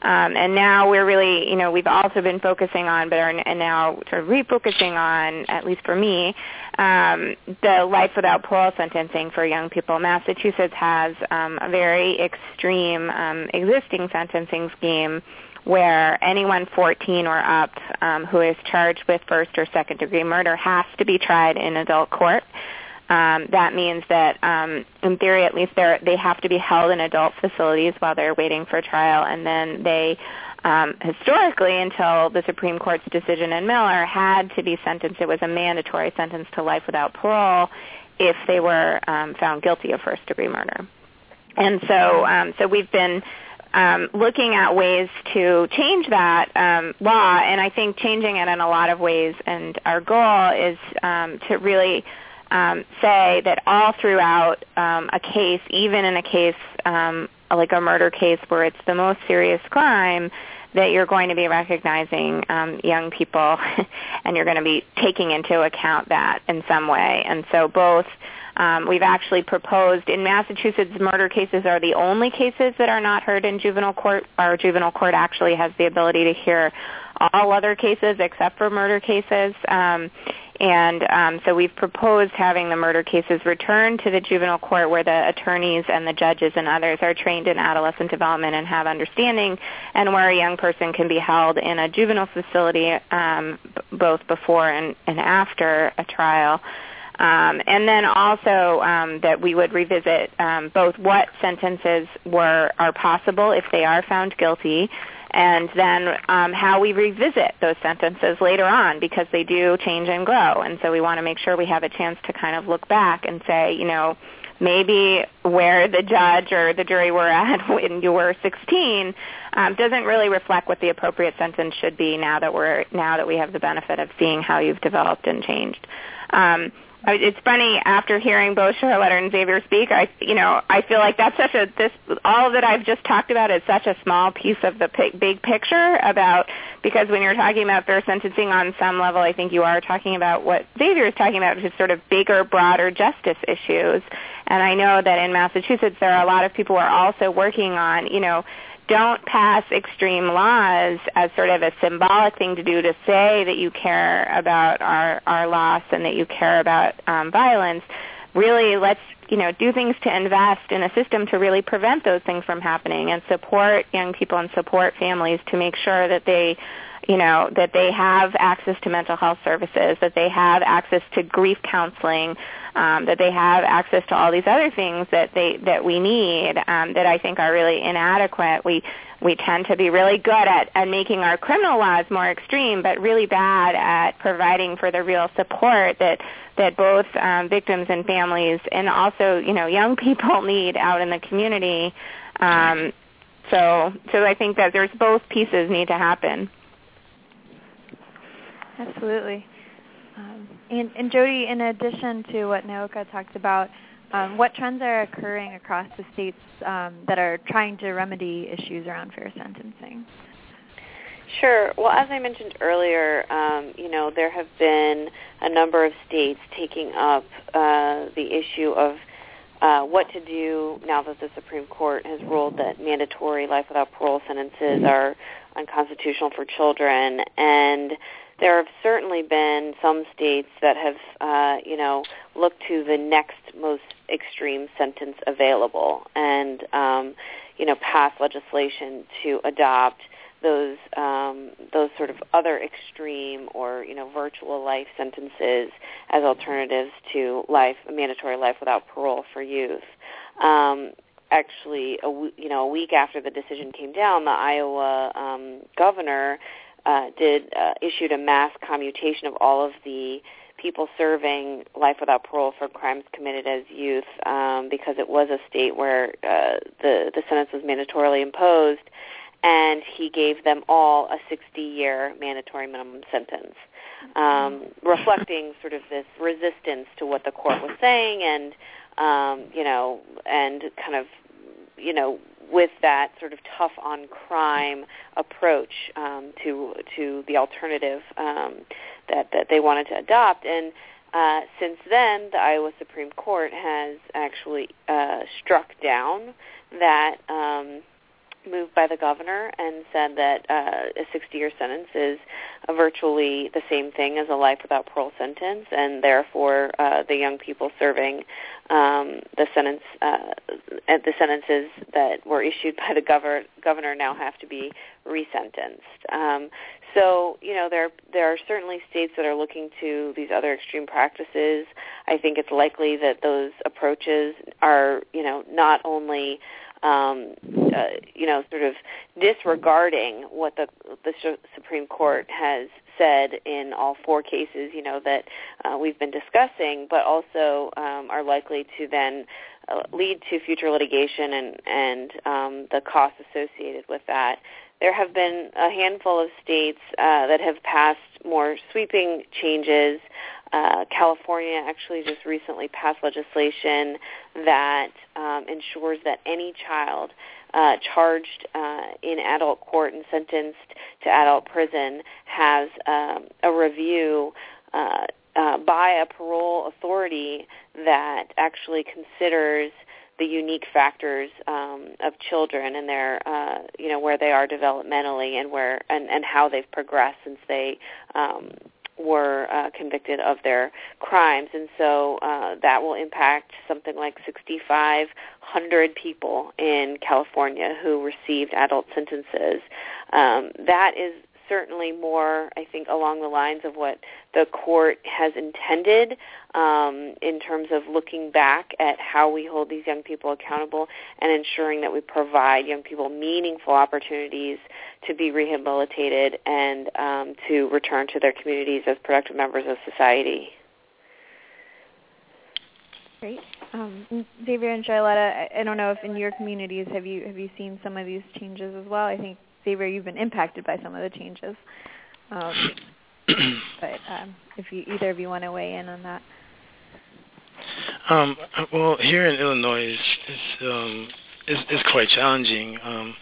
And now we're really, we've also been focusing on, and now sort of refocusing on, at least for me, the life without parole sentencing for young people. Massachusetts has a very extreme existing sentencing scheme where anyone 14 or up who is charged with first or second degree murder has to be tried in adult court. That means that, in theory at least, they have to be held in adult facilities while they're waiting for trial, and then they, historically, until the Supreme Court's decision in Miller, had to be sentenced. It was a mandatory sentence to life without parole if they were found guilty of first-degree murder. And so we've been looking at ways to change that law, and I think changing it in a lot of ways. And our goal is to really say that all throughout a case, even in a case like a murder case where it's the most serious crime, that you're going to be recognizing young people and you're going to be taking into account that in some way. And so both we've actually proposed, in Massachusetts, murder cases are the only cases that are not heard in juvenile court. Our juvenile court actually has the ability to hear all other cases except for murder cases. So we've proposed having the murder cases returned to the juvenile court where the attorneys and the judges and others are trained in adolescent development and have understanding, and where a young person can be held in a juvenile facility both before and after a trial. And then also that we would revisit both what sentences are possible if they are found guilty, and then how we revisit those sentences later on, because they do change and grow. And so we want to make sure we have a chance to kind of look back and say, maybe where the judge or the jury were at when you were 16 doesn't really reflect what the appropriate sentence should be now that we have the benefit of seeing how you've developed and changed. It's funny, after hearing both Charlotte and Xavier speak, I feel like that's all that I've just talked about is such a small piece of the big picture because when you're talking about fair sentencing on some level, I think you are talking about what Xavier is talking about, which is sort of bigger, broader justice issues. And I know that in Massachusetts there are a lot of people who are also working on, don't pass extreme laws as sort of a symbolic thing to do to say that you care about our loss and that you care about violence. Really, let's do things to invest in a system to really prevent those things from happening and support young people and support families to make sure that they have access to mental health services, that they have access to grief counseling, that they have access to all these other things that we need that I think are really inadequate. We tend to be really good at making our criminal laws more extreme, but really bad at providing for the real support that both victims and families and also young people need out in the community. So I think that there's both pieces need to happen. Absolutely. And Jody, in addition to what Naoka talked about, what trends are occurring across the states that are trying to remedy issues around fair sentencing? Sure. Well, as I mentioned earlier, there have been a number of states taking up the issue of what to do now that the Supreme Court has ruled that mandatory life without parole sentences are unconstitutional for children. And there have certainly been some states that have, looked to the next most extreme sentence available and, passed legislation to adopt those sort of other extreme or, virtual life sentences as alternatives to mandatory life without parole for youth. Actually, a week after the decision came down, the Iowa governor issued a mass commutation of all of the people serving life without parole for crimes committed as youth because it was a state where the sentence was mandatorily imposed, and he gave them all a 60-year mandatory minimum sentence, reflecting sort of this resistance to what the court was saying and kind of, with that sort of tough on crime approach to the alternative that they wanted to adopt. And since then, the Iowa Supreme Court has actually struck down that move by the governor and said that a 60-year sentence is virtually the same thing as a life without parole sentence, and therefore the young people serving the sentences that were issued by the governor now have to be resentenced. So, there are certainly states that are looking to these other extreme practices. I think it's likely that those approaches are, not only sort of disregarding what the Supreme Court has said in all four cases, that we've been discussing, but also are likely to then lead to future litigation and the costs associated with that. There have been a handful of states that have passed more sweeping changes. California actually just recently passed legislation that ensures that any child charged in adult court and sentenced to adult prison has a review by a parole authority that actually considers the unique factors of children and their, where they are developmentally and how they've progressed since they were convicted of their crimes. And so that will impact something like 6,500 people in California who received adult sentences. That is certainly more, I think, along the lines of what the court has intended in terms of looking back at how we hold these young people accountable and ensuring that we provide young people meaningful opportunities to be rehabilitated and to return to their communities as productive members of society. Great. Xavier and Charlotta, I don't know if in your communities have you seen some of these changes as well? I think, Xavier, you've been impacted by some of the changes. But if either of you want to weigh in on that. Well, here in Illinois, it's quite challenging.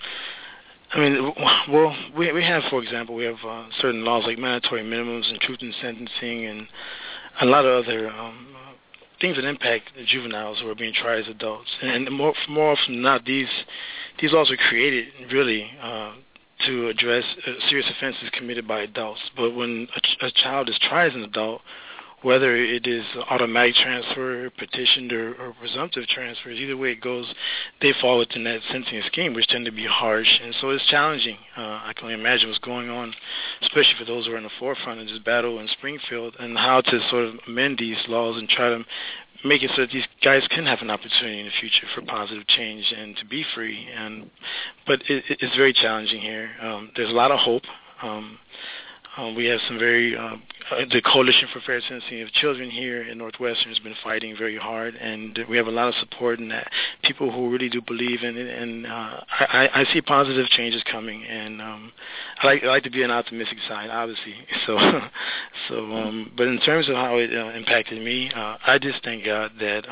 We have, for example, certain laws like mandatory minimums and truth in sentencing and a lot of other things that impact the juveniles who are being tried as adults. And more often than not, these laws are created really to address serious offenses committed by adults. But when a child is tried as an adult, whether it is automatic transfer, petitioned, or presumptive transfers, either way it goes, they fall within that sentencing scheme, which tend to be harsh. And so it's challenging. I can only imagine what's going on, especially for those who are in the forefront of this battle in Springfield, and how to sort of amend these laws and try to make it so that these guys can have an opportunity in the future for positive change and to be free. But it's very challenging here. There's a lot of hope. We have some the Coalition for Fair Sentencing of Children here in Northwestern has been fighting very hard, and we have a lot of support in that, people who really do believe in it, and I see positive changes coming, and I like to be an optimistic side, obviously. But in terms of how it impacted me, I just thank God that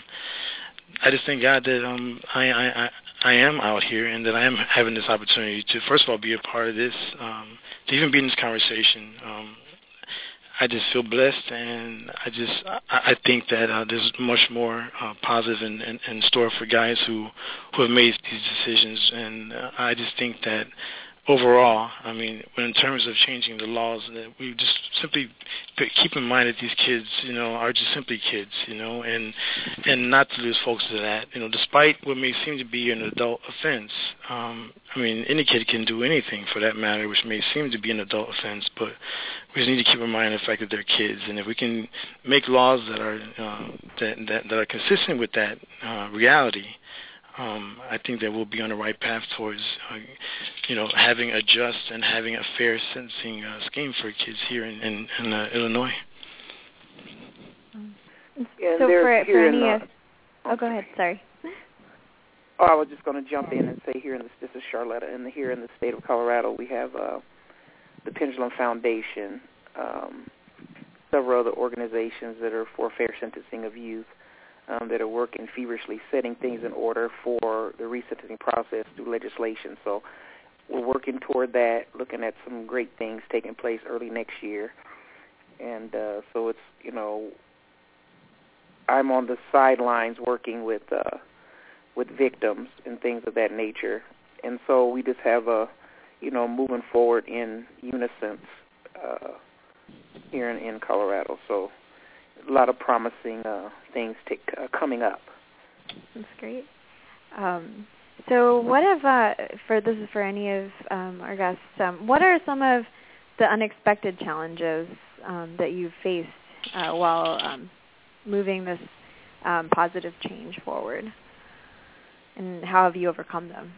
I am out here and that I am having this opportunity to, first of all, be a part of this, to even be in this conversation. I just feel blessed, and I think that there's much more positive in store for guys who have made these decisions, and I just think that overall, in terms of changing the laws, that we just simply keep in mind that these kids, are just simply kids, and not to lose focus to that. Despite what may seem to be an adult offense, any kid can do anything for that matter, which may seem to be an adult offense, but we just need to keep in mind the fact that they're kids, and if we can make laws that are that are consistent with that reality, I think that we'll be on the right path towards, having a just and having a fair sentencing scheme for kids here in Illinois. So for any, go ahead. Sorry. Oh, I was just going to jump in and say this is Charlotta, and here in the state of Colorado, we have the Pendulum Foundation, several other organizations that are for fair sentencing of youth. That are working feverishly, setting things in order for the resentencing process through legislation. So we're working toward that, looking at some great things taking place early next year. And so it's, I'm on the sidelines working with victims and things of that nature And so we just have moving forward in unison here in Colorado. So a lot of promising things coming up. That's great. So what this is for any of our guests, what are some of the unexpected challenges that you've faced while moving this positive change forward? And how have you overcome them?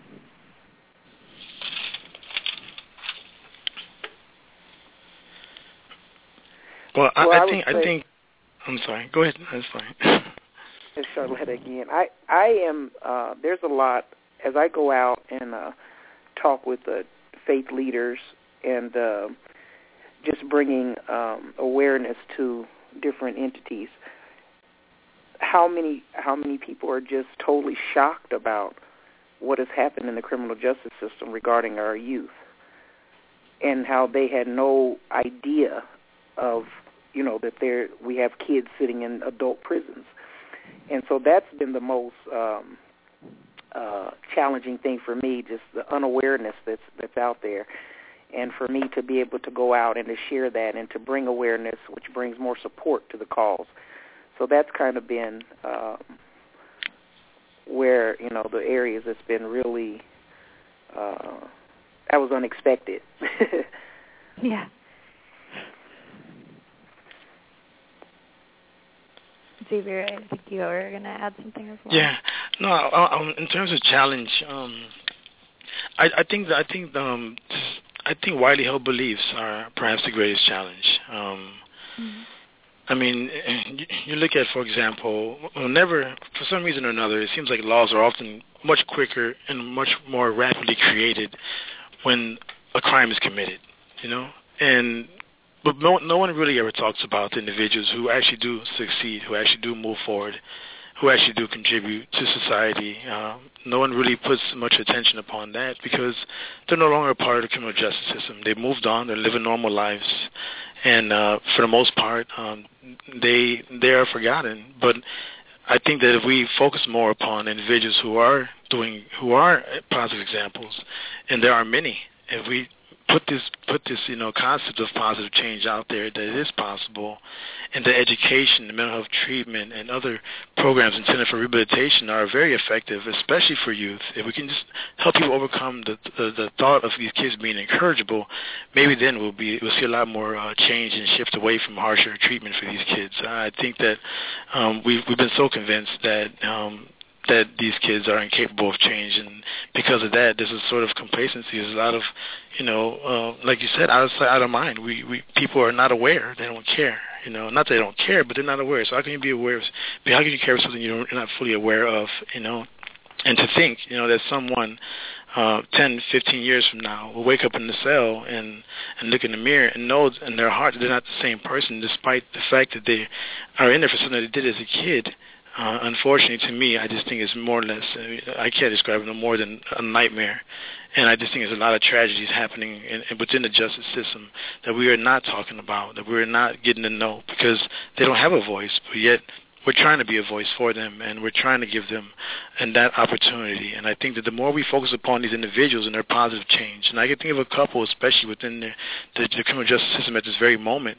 Well, I think. I'm sorry. Go ahead. That's fine. It's Charlotte again. I am. There's a lot as I go out and talk with the faith leaders and just bringing awareness to different entities. How many people are just totally shocked about what has happened in the criminal justice system regarding our youth, and how they had no idea of that we have kids sitting in adult prisons. And so that's been the most challenging thing for me, just the unawareness that's out there. And for me to be able to go out and to share that and to bring awareness, which brings more support to the cause. So that's kind of been where, the areas that's been really, that was unexpected. Yeah. Xavier, I think you were going to add something as well. Yeah. No, in terms of challenge, I think widely held beliefs are perhaps the greatest challenge. I mean, you look at, for example, for some reason or another, it seems like laws are often much quicker and much more rapidly created when a crime is committed, But no one really ever talks about the individuals who actually do succeed, who actually do move forward, who actually do contribute to society. No one really puts much attention upon that because they're no longer a part of the criminal justice system. They've moved on. They're living normal lives. And for the most part, they are forgotten. But I think that if we focus more upon individuals who are positive examples, and there are many, if we put this concept of positive change out there, that it is possible, and the education, the mental health treatment, and other programs intended for rehabilitation are very effective, especially for youth. If we can just help people overcome the thought of these kids being incorrigible, maybe then we'll see a lot more change and shift away from harsher treatment for these kids. I think that we've been so convinced that these kids are incapable of change, and because of that, there's a sort of complacency. There's a lot of, like you said, out of sight, out of mind. People are not aware. They don't care. Not that they don't care, but they're not aware. So how can you be aware? How can you care of something you're not fully aware of? And to think, that someone 10, 15 years from now will wake up in the cell and look in the mirror and know in their heart that they're not the same person, despite the fact that they are in there for something that they did as a kid. Unfortunately, to me, I just think it's more or less, I can't describe it no more than a nightmare. And I just think there's a lot of tragedies happening within the justice system that we are not talking about, that we're not getting to know, because they don't have a voice, but yet we're trying to be a voice for them, and we're trying to give them that opportunity. And I think that the more we focus upon these individuals and their positive change, and I can think of a couple, especially within the criminal justice system at this very moment,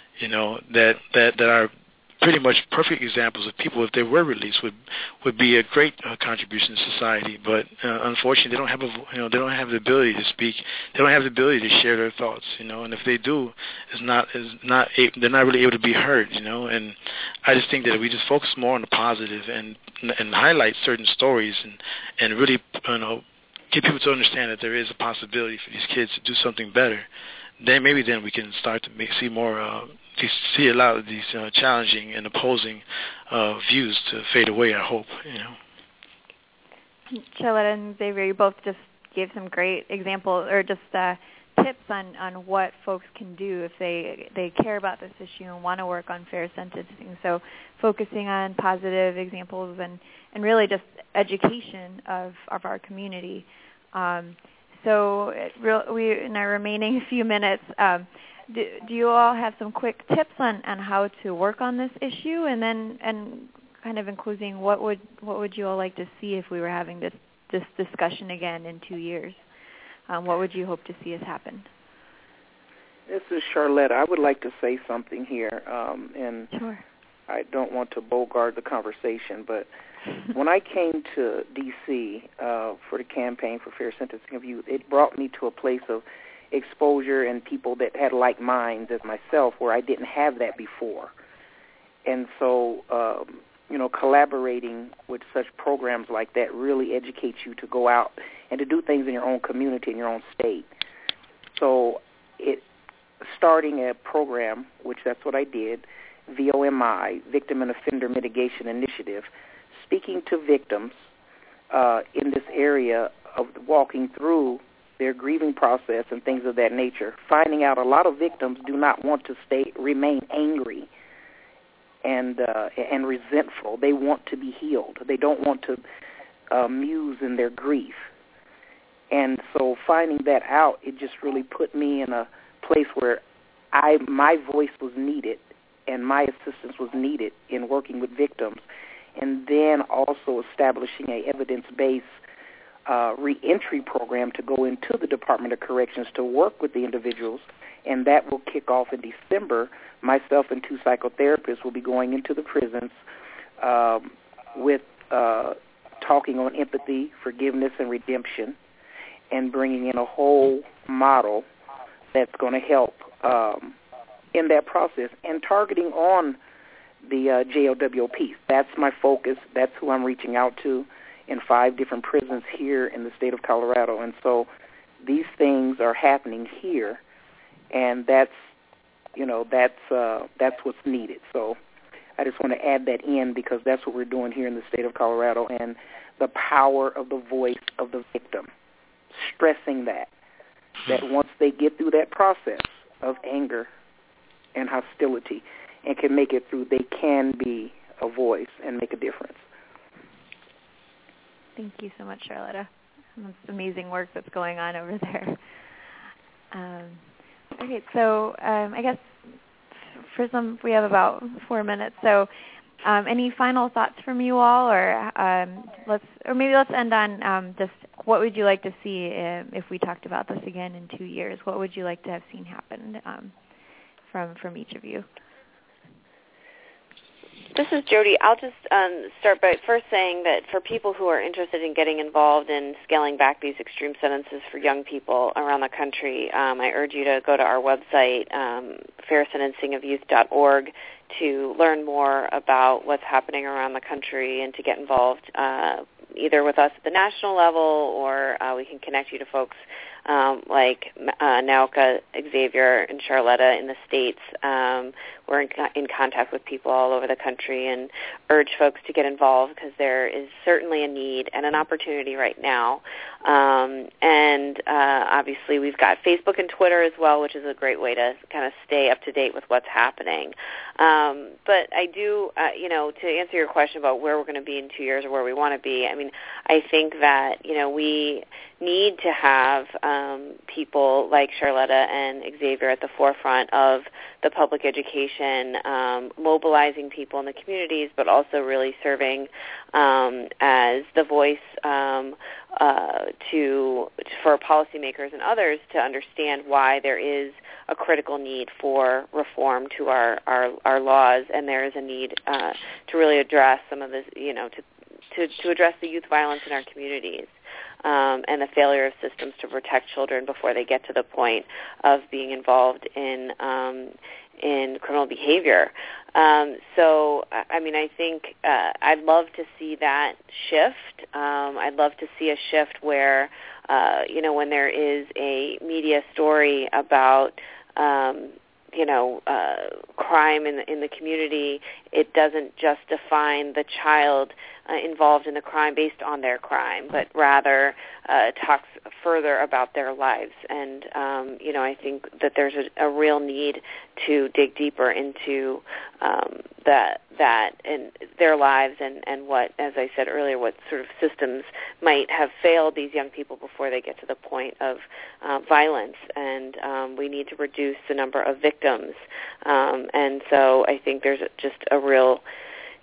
that are pretty much perfect examples of people, if they were released, would be a great contribution to society. But unfortunately, they don't have they don't have the ability to speak. They don't have the ability to share their thoughts. And if they do, they're not really able to be heard. And I just think that if we just focus more on the positive and highlight certain stories and really get people to understand that there is a possibility for these kids to do something better, then maybe we can start to see more. See a lot of these challenging and opposing views to fade away, I hope. Charlotte and Xavier, you both just gave some great examples or just tips on what folks can do if they care about this issue and want to work on fair sentencing. So focusing on positive examples and really just education of our community. So in our remaining few minutes, do you all have some quick tips on how to work on this issue, and kind of including what would you all like to see if we were having this this discussion again in 2 years? What would you hope to see has happened? This is Charlotta. I would like to say something here, and sure. I don't want to bogart the conversation, but when I came to D.C. For the campaign for fair sentencing of youth, it brought me to a place of exposure and people that had like minds as myself where I didn't have that before. And so, collaborating with such programs like that really educates you to go out and to do things in your own community, in your own state. So starting a program, which that's what I did, VOMI, Victim and Offender Mitigation Initiative, speaking to victims in this area of walking through their grieving process and things of that nature, finding out a lot of victims do not want to remain angry and resentful. They want to be healed. They don't want to muse in their grief. And so finding that out, it just really put me in a place where my voice was needed and my assistance was needed in working with victims, and then also establishing an evidence-based reentry program to go into the Department of Corrections to work with the individuals, and that will kick off in December. Myself and 2 psychotherapists will be going into the prisons with talking on empathy, forgiveness, and redemption, and bringing in a whole model that's going to help in that process, and targeting on the JLWO piece. That's my focus. That's who I'm reaching out to in 5 different prisons here in the state of Colorado. And so these things are happening here, and that's what's needed. So I just want to add that in because that's what we're doing here in the state of Colorado, and the power of the voice of the victim, stressing that once they get through that process of anger and hostility and can make it through, they can be a voice and make a difference. Thank you so much, Charlotta. That's amazing work that's going on over there. Okay, so I guess we have about 4 minutes. So any final thoughts from you all, or maybe let's end on just what would you like to see if we talked about this again in 2 years? What would you like to have seen happen from each of you? This is Jody. I'll just start by first saying that for people who are interested in getting involved in scaling back these extreme sentences for young people around the country, I urge you to go to our website, fairsentencingofyouth.org, to learn more about what's happening around the country and to get involved either with us at the national level, or we can connect you to folks like Nauka, Xavier, and Charlotta in the States. We're in contact with people all over the country and urge folks to get involved because there is certainly a need and an opportunity right now. And obviously we've got Facebook and Twitter as well, which is a great way to kind of stay up to date with what's happening. But I do, to answer your question about where we're going to be in 2 years or where we want to be, I think that, we need to have people like Charlotta and Xavier at the forefront of the public education, mobilizing people in the communities, but also really serving as the voice for policymakers and others to understand why there is a critical need for reform to our laws, and there is a need to really address some of this, to address the youth violence in our communities. And the failure of systems to protect children before they get to the point of being involved in criminal behavior. I think I'd love to see that shift. I'd love to see a shift where, when there is a media story about crime in the community, it doesn't just define the child involved in the crime based on their crime, but rather talks further about their lives. And, I think that there's a real need to dig deeper into that and their lives and what, as I said earlier, what sort of systems might have failed these young people before they get to the point of violence. And we need to reduce the number of victims. And so I think there's just a real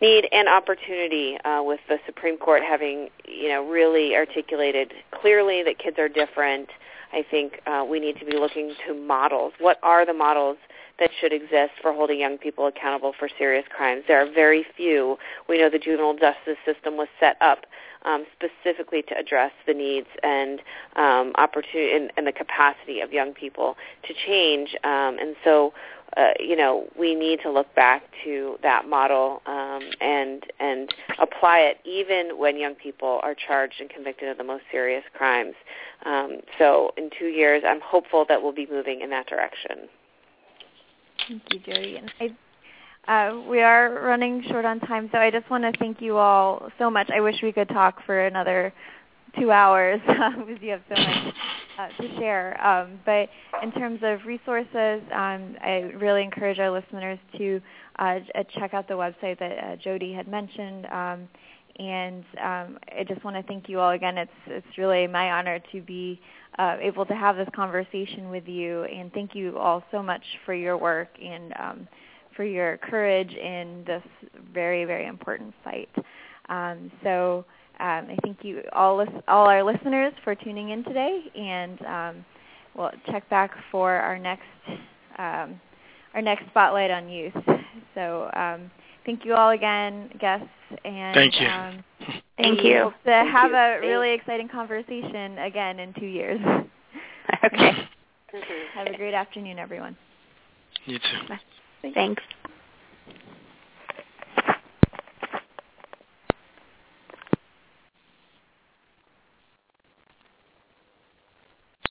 need and opportunity with the Supreme Court having, really articulated clearly that kids are different. I think we need to be looking to models. What are the models that should exist for holding young people accountable for serious crimes? There are very few. We know the juvenile justice system was set up specifically to address the needs and opportunity and the capacity of young people to change. And so, we need to look back to that model and apply it even when young people are charged and convicted of the most serious crimes. So in 2 years, I'm hopeful that we'll be moving in that direction. Thank you, Jody. And we are running short on time, so I just want to thank you all so much. I wish we could talk for another 2 hours because you have so much to share. But in terms of resources, I really encourage our listeners to check out the website that Jody had mentioned. And I just want to thank you all again. It's really my honor to be able to have this conversation with you. And thank you all so much for your work and for your courage in this very, very important fight. So I thank you all our listeners for tuning in today, and we'll check back for our next Spotlight on Youth. So thank you all again, guests, and thank you. Thank you. Hope to have a really exciting conversation again in 2 years. Okay. Have a great afternoon, everyone. You too. Thanks.